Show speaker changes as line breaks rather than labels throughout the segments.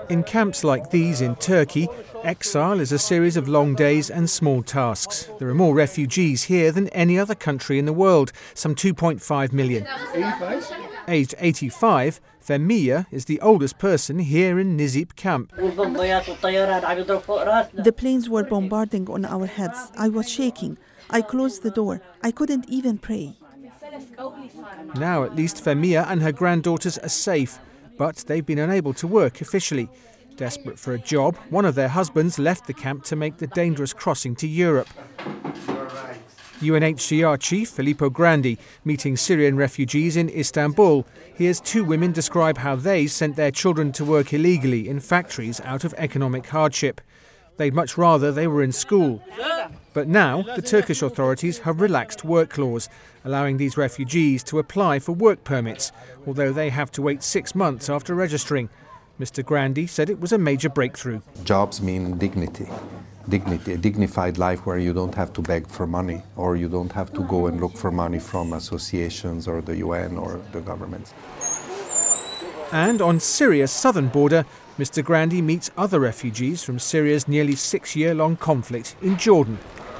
In camps like these in Turkey, exile is a series of long days and small tasks. There are more refugees here than any other country in the world, some 2.5 million. Aged 85, Femiya is the oldest person here in Nizip camp.
The planes were bombarding on our heads. I was shaking. I closed the door. I couldn't even pray.
Now at least Femiya and her granddaughters are safe, but they've been unable to work officially. Desperate for a job, one of their husbands left the camp to make the dangerous crossing to Europe. UNHCR chief Filippo Grandi meeting Syrian refugees in Istanbul. Here's two women describe how they sent their children to work illegally in factories out of economic hardship. They'd much rather they were in school. But now the Turkish authorities have relaxed work laws, allowing these refugees to apply for work permits, although they have to wait 6 months after registering. Mr. Grandi said it was a major breakthrough.
Jobs mean dignity, a dignified life where you don't have to beg for money or you don't have to go and look for money from associations or the UN or the governments.
And on Syria's southern border, Mr. Grandi meets other refugees from Syria's nearly 6-year-long conflict in Jordan.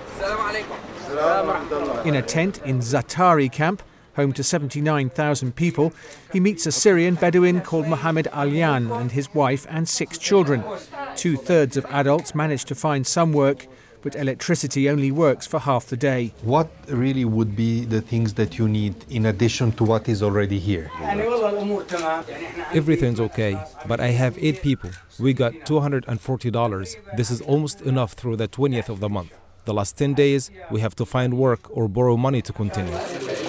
In a tent in Zaatari camp, home to 79,000 people, he meets a Syrian Bedouin called Mohammed Alyan and his wife and 6 children. 2/3 of adults manage to find some work, but electricity only works for half the day.
What really would be the things that you need in addition to what is already here?
Everything's okay, but I have 8 people. We got $240. This is almost enough through the 20th of the month. The last 10 days, we have to find work or borrow money to continue.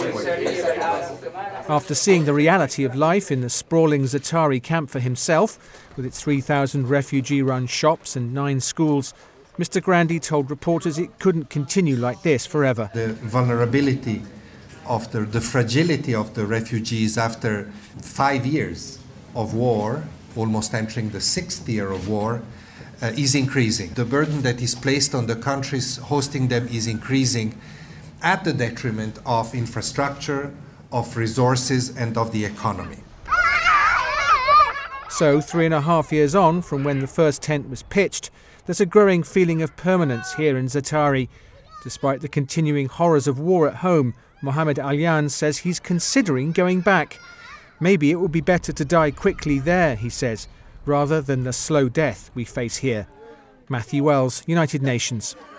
After seeing the reality of life in the sprawling Zaatari camp for himself, with its 3,000 refugee-run shops and 9 schools, Mr. Grandi told reporters it couldn't continue like this forever.
The vulnerability of the fragility of the refugees after 5 years of war, almost entering the 6th year of war, is increasing. The burden that is placed on the countries hosting them is increasing at the detriment of infrastructure, of resources and of the economy.
So 3.5 years on from when the first tent was pitched, there's a growing feeling of permanence here in Zaatari. Despite the continuing horrors of war at home, Mohammed Alyan says he's considering going back. Maybe it would be better to die quickly there, he says, rather than the slow death we face here. Matthew Wells, United Nations.